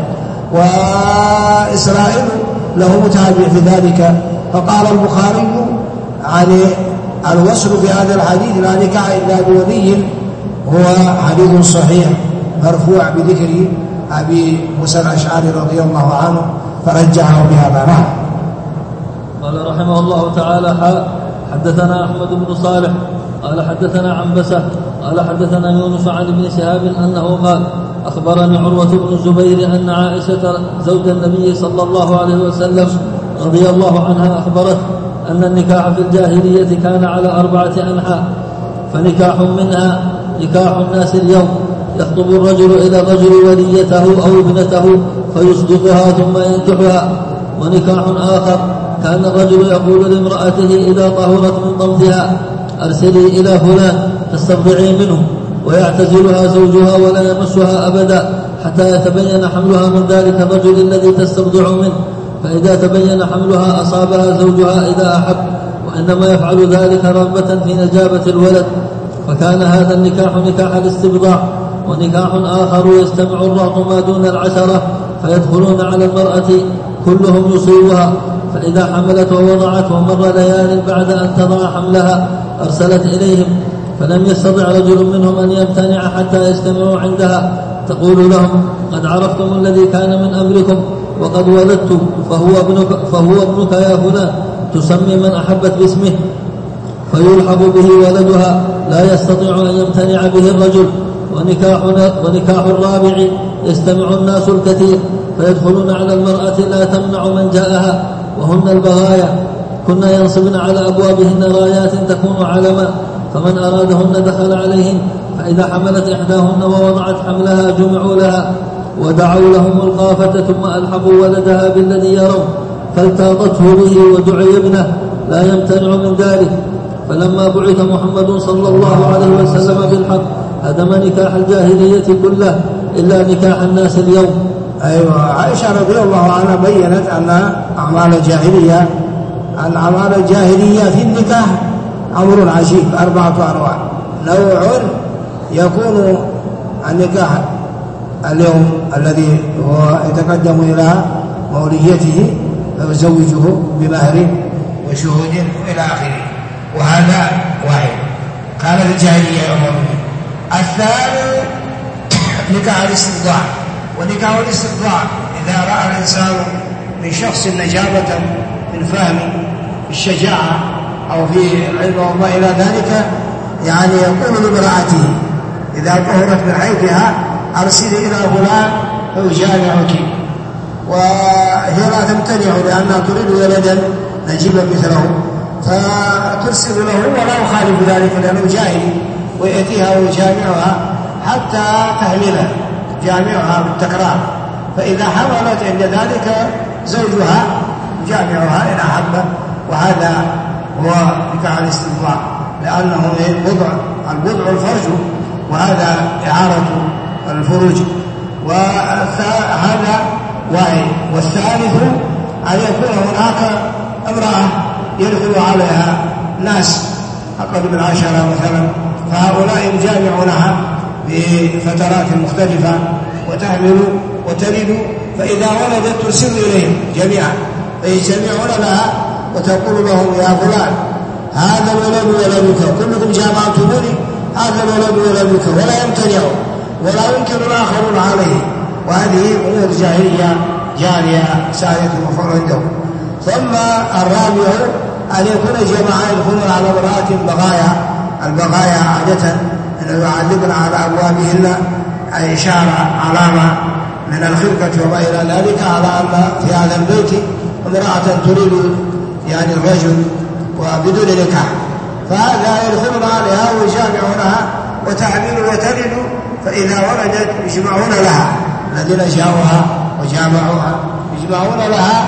وإسرائيل له متابع في ذلك. فقال البخاري عن الوصل في هذا الحديث لا نكاح إلا بولي هو حديث صحيح مرفوع بذكر أبي موسى الأشعري رضي الله عنه، فرجعه بهذا. نعم. قال رحمه الله تعالى حدثنا أحمد بن صالح قال حدثنا عنبسة قال حدثنا يونس عن ابن شهاب أنه قال أخبرني عروة بن الزبير أن عائشة زوج النبي صلى الله عليه وسلم رضي الله عنها أخبرت أن النكاح في الجاهلية كان على أربعة أنحاء، فنكاح منها نكاح الناس اليوم، يخطب الرجل إلى الرجل وليته أو ابنته فيصدقها ثم ينكحها. ونكاح آخر كان الرجل يقول لامرأته إذا طهرت من طمثها أرسلي إلى فلان تسترضعي منه، ويعتزلها زوجها ولا يمسها أبدا حتى يتبين حملها من ذلك الرجل الذي تسترضع منه، فإذا تبين حملها أصابها زوجها إذا أحب، وإنما يفعل ذلك رغبة في نجابة الولد. فكان هذا النكاح نكاح الاستبضاع. ونكاح آخر يستمع الرهط ما دون العشرة فيدخلون على المرأة كلهم يصيبها، فإذا حملت ووضعت ومر ليال بعد أن تضع حملها أرسلت إليهم، فلم يستطع رجل منهم أن يمتنع حتى يجتمعوا عندها، تقول لهم قد عرفتم الذي كان من أمركم وقد ولدت فهو ابنك, فهو ابنك يا فلان، تسمي من أحبت باسمه فيلحق به ولدها، لا يستطيع أن يمتنع به الرجل. ونكاح, ونكاح الرابع يستمع الناس الكثير فيدخلون على المرأة لا تمنع من جاءها، وهن البغايا كنا ينصبن على أبوابهن رايات تكون علما، فمن أرادهن دخل عليهن، فإذا حملت إحداهن ووضعت حملها جمعوا لها ودعوا لهم القافة ثم ألحقوا ولدها بالذي يرون، فالتاقته به ودعي ابنه لا يمتنع من ذلك. فلما بعث محمد صلى الله عليه وسلم بالحق هدم نكاح الجاهلية كله إلا نكاح الناس اليوم. أيوة. عائشة رضي الله عنها بيّنت أن أعمال الجاهلية أن أعمال الجاهلية في النكاح أمر عجيب، أربعة أنواع. نوع يكون النكاح اليوم الذي هو يتقدم إلى موليته فيزوجه بمهر وشهود إلى آخره، وهذا واحد كان في الجاهلية يؤمر به. الثاني نكاح الاسترضاع، ونكاح الاسترضاع إذا رأى الإنسان من شخص نجابة من فهم الشجاعة أو في العلم وما إلى ذلك، يعني يقول لامرأته إذا طهرت من حيضها أرسلي إلى فلان فيجامعك، وهي لا تمتنع لأنها تريد ولدا نجيبا مثله، فترسل له ولا يخالف ذلك لأنه جاهلي، ويأتيها ويجامعها حتى تحملها، جامعها بالتكرار، فإذا حملت عند ذلك زوجها يجامعها إن أحبه. وهذا هو نكاح الاسترضاع، لأنه البضع البضع الفرج، وهذا إعارة الفروج، وهذا واحد. والثالث أن يكون هناك امرأة يدخل عليها ناس أقل من عشرة مثلا، فهؤلاء يجامعونها بفترات مختلفة وتحمل وتلد، فإذا ولدت ترسل إليهم جميعا فيجتمعون لها وتقول لهم يا فلان هذا الولد ولدك، كلكم جامعتموني، هذا الولد ولدك، ولا يمتنعوا ولا يمكن الآخرون عليه. وهذه أمور جاهلية جارية سارية المفروض عندهم. ثم الرابع أن يكون جماعة يدخلون على امرأة بغايا، البغايا عادة أنه يعلقن على أبوابهن إشارة علامة من الخلقة وما إلى ذلك على أن في هذا البيت امرأة تريد يعني الرجل وبدون نكاح، فهذا يدخلون عليها ويجامعونها وتحمل وتلد، فإذا ولدت يجمعون لها، الذين جاءوها وجامعوها يجمعون لها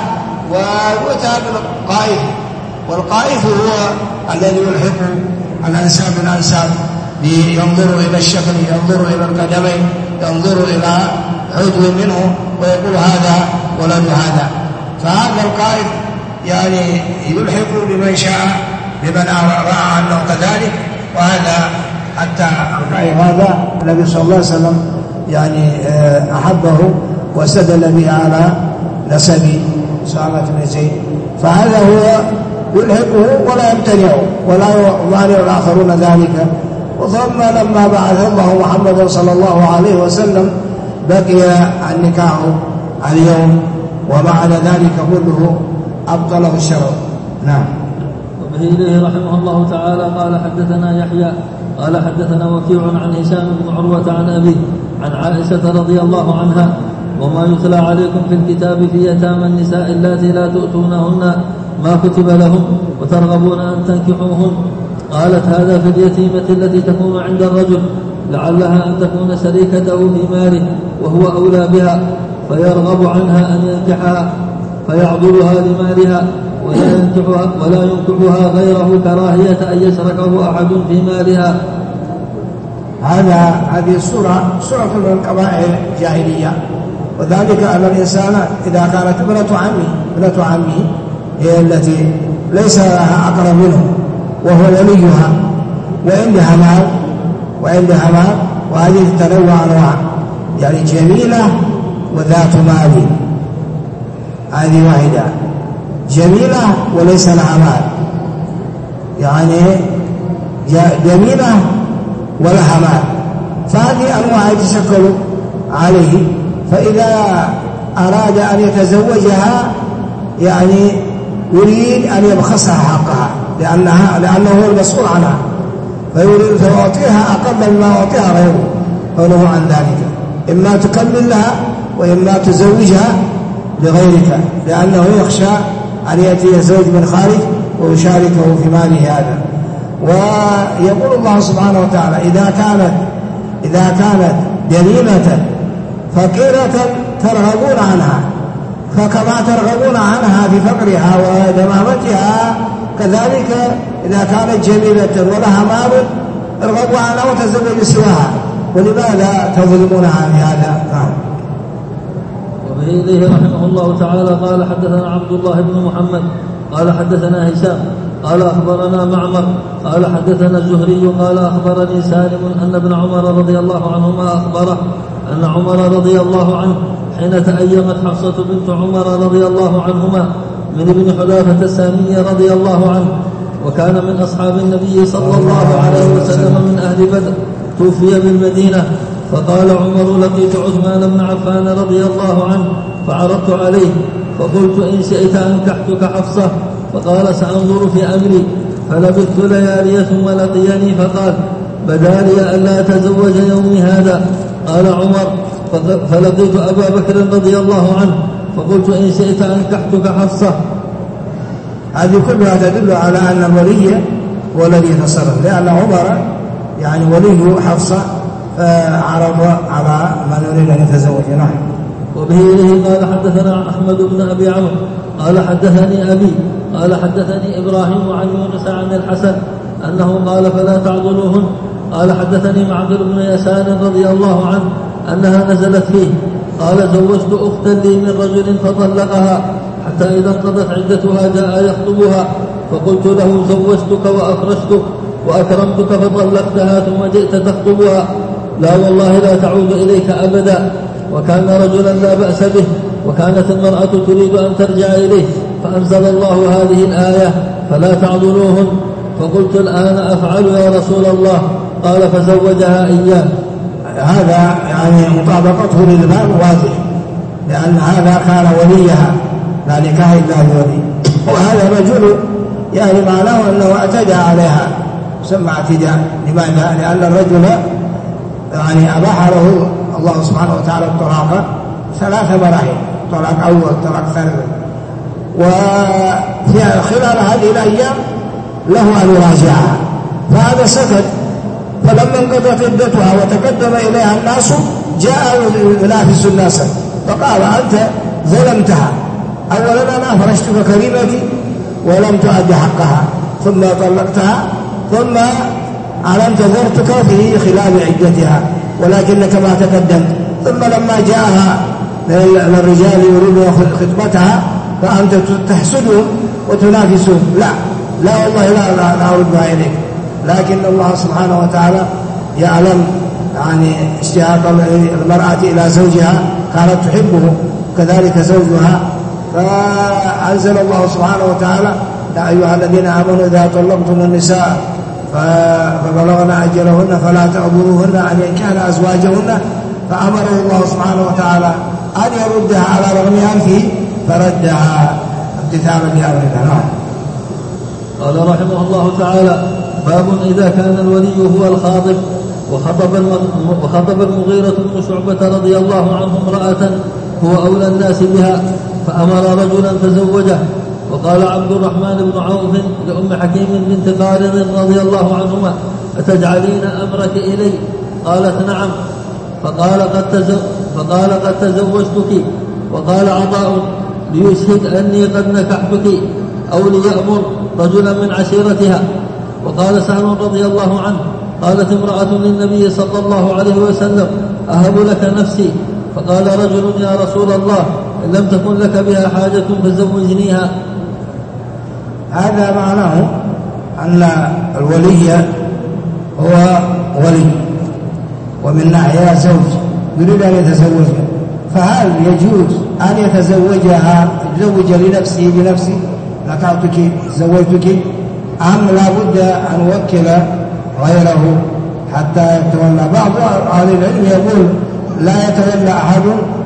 ويؤتى بالقائف، والقائف هو الذي يلحق الأنساب بالأنساب، ينظر إلى الشكل، ينظر إلى القدمين، ينظر إلى عضو منه ويقول هذا ولد هذا. فهذا القائف يعني يلحق بمن شاء بمن رأى أنه كذلك. وهذا حتى هذا النبي صلى الله عليه وسلم يعني أحبه واستدل به على نسب أسامة بن زيد، فهذا هو يلحقه ولا يمتنع ولا يمانع الآخرون ذلك. ثم لما بعث الله محمد صلى الله عليه وسلم بقي النكاح اليوم، وبعد ذلك كله أبطله الشرع. نعم. وبه إليه رحمه الله تعالى قال حدثنا يحيى قال حدثنا وكيع عن هشام بن عروة عن أبيه عن عائشة رضي الله عنها: وما يتلى عليكم في الكتاب في يتامى النساء اللاتي لا تؤتونهن ما كتب لهم وترغبون أن تنكحوهن. قالت: هذا في اليتيمة التي تكون عند الرجل، لعلها أن تكون شريكته في ماله وهو أولى بها، فيرغب عنها أن ينكحها فيعضلها لمالها ولا ينكحها, ولا ينكحها غيره كراهية أن يشركه أحد في مالها. هذا هذه السورة سورة من القبائل الجاهلية، وذلك أن الإنسان إذا كانت ابنة عمه ابنة عمه هي التي ليس لها أقرب منه وهو وليها وعندها مال وعندها مال وهذه تنوع أنواع، يعني جميلة وذات مال، هذه واحدة، جميلة وليس لها مال، يعني جميلة ولها مال، فهذه أنواع يتشكل عليه. فإذا أراد أن يتزوجها يعني يريد أن يبخسها حقها لأنها لأنه هو المسؤول عنها، فيريد فيعطيها أقل مما يعطيها غيره، فنهى عن ذلك، إما تكمل لها وإما تزوجها لغيرك، لأنه يخشى أن يأتي زوج من خارج ويشاركه في ماله هذا. ويقول الله سبحانه وتعالى: إذا كانت إذا كانت دليلة فقيرة ترغبون عنها، فكما ترغبون عنها في فقرها ودمامتها كذلك إذا كانت جميلة ولها مال ارغبوا عنها وتزوجوا سواها، ولماذا تظلمونها بهذا؟ نعم. وبه إليه رحمه الله تعالى قال حدثنا عبد الله بن محمد قال حدثنا هشام قال أخبرنا معمر قال حدثنا الزهري قال أخبرني سالم أن ابن عمر رضي الله عنهما أخبره أن عمر رضي الله عنه حين تأيمت حفصة بنت عمر رضي الله عنهما من ابن حذافة السامي رضي الله عنه وكان من أصحاب النبي صلى الله عليه وسلم من أهل بدر توفي بالمدينة فقال عمر لقيت عثمان بن عفان رضي الله عنه فعرضت عليه فقلت إن شئت أنكحتك حفصة فقال سأنظر في أمري فلبثت ليالي ثم لقيني فقال بدا لي ألا أتزوج يومي هذا. قال عمر فلقيت أبا بكر رضي الله عنه فقلت إن شئت أنكحتك حفصة. هذه كلها تدل على أن الولي هو الذي يتصرف، لأن عمر يعني ولي حفصة عرض على من يريد أن يتزوج. نعم. وبه إليه قال حدثنا أحمد بن أبي عمرو قال حدثني أبي قال حدثني إبراهيم عن يونس عن الحسن أنه قال فلا تعضلوهن. قال حدثني معقل بن يسار رضي الله عنه أنها نزلت فيه قال زوجت أختا لي من رجل فطلقها حتى إذا انقضت عدتها جاء يخطبها فقلت له زوجتك وأفرشتك وأكرمتك فطلقتها ثم جئت تخطبها لا والله لا تعود إليك أبدا. وكان رجلا لا بأس به وكانت المرأة تريد أن ترجع إليه فأنزل الله هذه الآية فلا تعضلوهن. فقلت الآن أفعل يا رسول الله قال فزوجها إياه. هذا يعني مطابقته للباب واضح، لأن هذا كان وليها لا نكاح إلا بولي، وهذا رجل يعني معناه أنه اعتدى عليها سمى اعتداء. لماذا؟ لأن الرجل يعني أباح له الله سبحانه وتعالى الطلاق ثلاث مراحل، طلاق أول طلاق ثالث، وفي خلال هذه الأيام له أن يراجعها، فهذا سكت. فلما انقضت عدتها وتقدم إليها الناس جاء ينافس الناس فقال أنت ظلمتها، أولا أنا أفرشتك كريمتي ولم تؤد حقها ثم طلقتها ثم أنا انتظرتك في خلال عدتها ولكنك ما تقدمت، ثم لما جاءها للرجال يريدون خطبتها فأنت تحسدهم وتنافسهم. لا لا والله لا, لا, لا أردها إليك، لكن الله سبحانه وتعالى يعلم يعني اشتياق المرأة إلى زوجها كانت تحبه كذلك زوجها، فأنزل الله سبحانه وتعالى يا أيها الذين آمنوا إذا طلقتم النساء فبلغن أجلهن فلا تعضلوهن أن ينكحن أزواجهن، فأمره الله سبحانه وتعالى أن يردها على رغم أنفه فردها امتثالا لأمر الله. قال رحمه الله تعالى باب إذا كان الولي هو الخاطب وخطب وخطب المغيرة بن شعبة رضي الله عنه امرأة هو أولى الناس بها فأمر رجلا فزوجه. وقال عبد الرحمن بن عوف لأم حكيم بنت قارض رضي الله عنهما أتجعلين أمرك إلي؟ قالت نعم. فقال قد, تزو فقال قد تزوجتك. وقال عطاء ليشهد أني قد نكحتك أو ليأمر رجلا من عشيرتها. وقال سهل رضي الله عنه قالت امرأة للنبي صلى الله عليه وسلم أهب لك نفسي؟ فقال رجل يا رسول الله إن لم تكن لك بها حاجة فزوجنيها. هذا معناه أن الولي هو ولي ومن ناحية زوج يريد أن يتزوجها، فهل يجوز أن يتزوجها يتزوج لنفسه بنفسه نكحتك زوجتك، أم لا بد أن يوكل غيره حتى يتولى؟ بعض أهل العلم يقول لا يتولى أحد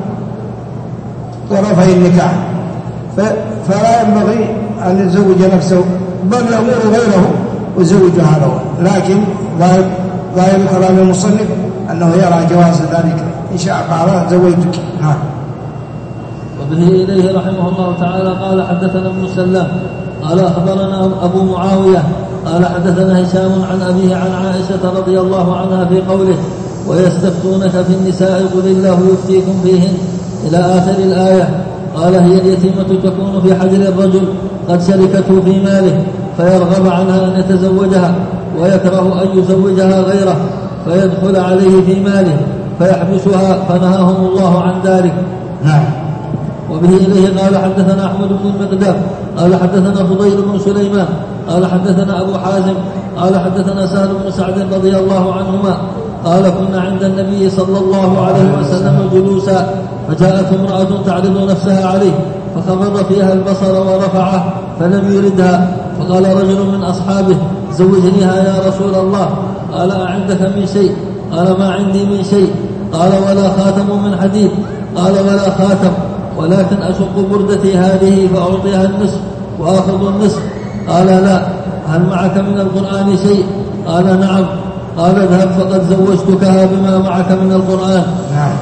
طرفي النكاح فلا ينبغي أن يزوج نفسه بل يأمر غيره ويزوجها له، لكن ظاهر كلام المصنف أنه يرى جواز ذلك إن شاء قال زوجتك. نعم. وبه إليه رحمه الله تعالى قال حدثنا ابن سلام قال أخبرنا أبو معاوية قال حدثنا هشام عن أبيه عن عائشة رضي الله عنها في قوله ويستفتونك في النساء قل الله يفتيكم فيهن إلى آخر الآية. قال هي اليتيمة تكون في حجر الرجل قد شركته في ماله فيرغب عنها أن يتزوجها ويكره أن يزوجها غيره فيدخل عليه في ماله فيحبسها فنهاهم الله عن ذلك. نعم. وبه إليه قال حدثنا أحمد بن المقدام قال حدثنا فضيل بن سليمان قال حدثنا أبو حازم قال حدثنا سهل بن سعد رضي الله عنهما قال كنا عند النبي صلى الله عليه وسلم جلوسا فجاءت امرأة تعرض نفسها عليه فخفض فيها البصر ورفعه فلم يردها فقال رجل من أصحابه زوجنيها يا رسول الله قال أعندك من شيء؟ قال ما عندي من شيء. قال ولا خاتم من حديد؟ قال ولا خاتم ولكن أشق بردتي هذه فأعطيها النصف وآخذ النصف. قال لا. هل معك من القرآن شيء؟ قال نعم. قال اذهب فقد زوجتكها بما معك من القرآن. نعم.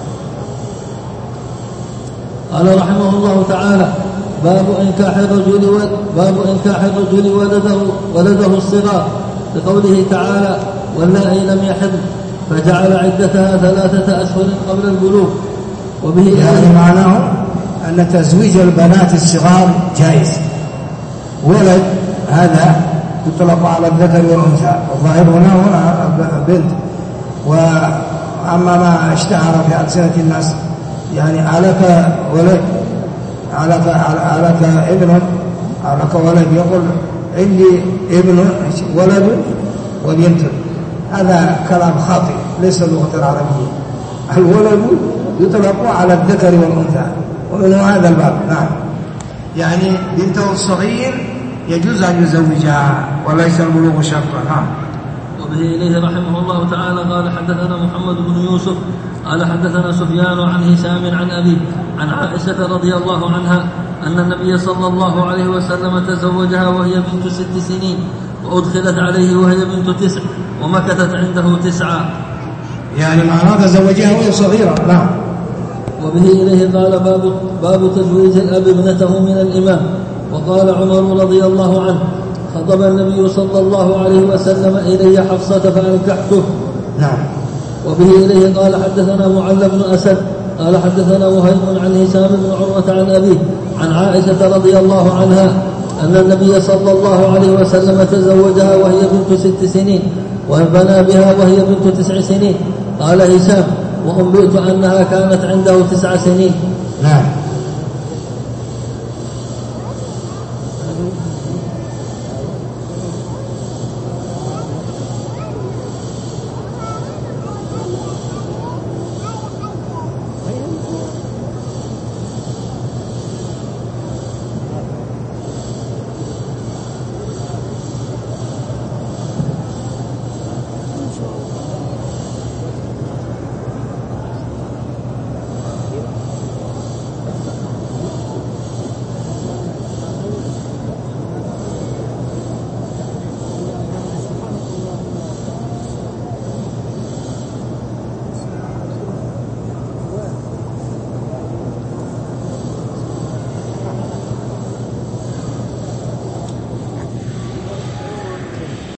قال رحمه الله تعالى باب إنكاح الرجل و... باب إنكاح الرجل ولده ولده الصغار بقوله تعالى واللائي لم يحضن فجعل عدتها ثلاثة أشهر قبل البلوغ. وبه يعني معناه أن تزويج البنات الصغار جائز. ولد هذا يطلق على الذكر والأنثى والظاهر هنا هو بنت. وأما ما اشتهر في ألسنة الناس يعني عليك ولد عليك عليك ابن عليك ولد يقول عندي ابن ولد وبنت هذا كلام خاطئ ليس اللغة العربية. الولد يطلق على الذكر والأنثى ومن هذا الباب. نعم. يعني بنته الصغير يجوز أن يزوجها وليس البلوغ شرطا. نعم. وبه إليه رحمه الله تعالى قال حدثنا محمد بن يوسف قال حدثنا سفيان عن هشام عن أبيه عن عائشة رضي الله عنها أن النبي صلى الله عليه وسلم تزوجها وهي بنت ست سنين وأدخلت عليه وهي بنت تسع ومكثت عنده تسعة. يعني معناه تزوجها وهي صغيرة. نعم. وبه إليه قال باب, باب تزويج الأب ابنته من الإمام. وقال عمر رضي الله عنه خطب النبي صلى الله عليه وسلم إلي حفصة فأنكحته. نعم. وبه إليه قال حدثنا معل بن أسد قال حدثنا وهيب عن هشام بن عروة عن أبيه عن عائشة رضي الله عنها أن النبي صلى الله عليه وسلم تزوجها وهي بنت ست سنين وبنى بها وهي بنت تسع سنين. قال هشام وأنبئت أنها كانت عنده تسع سنين. نعم.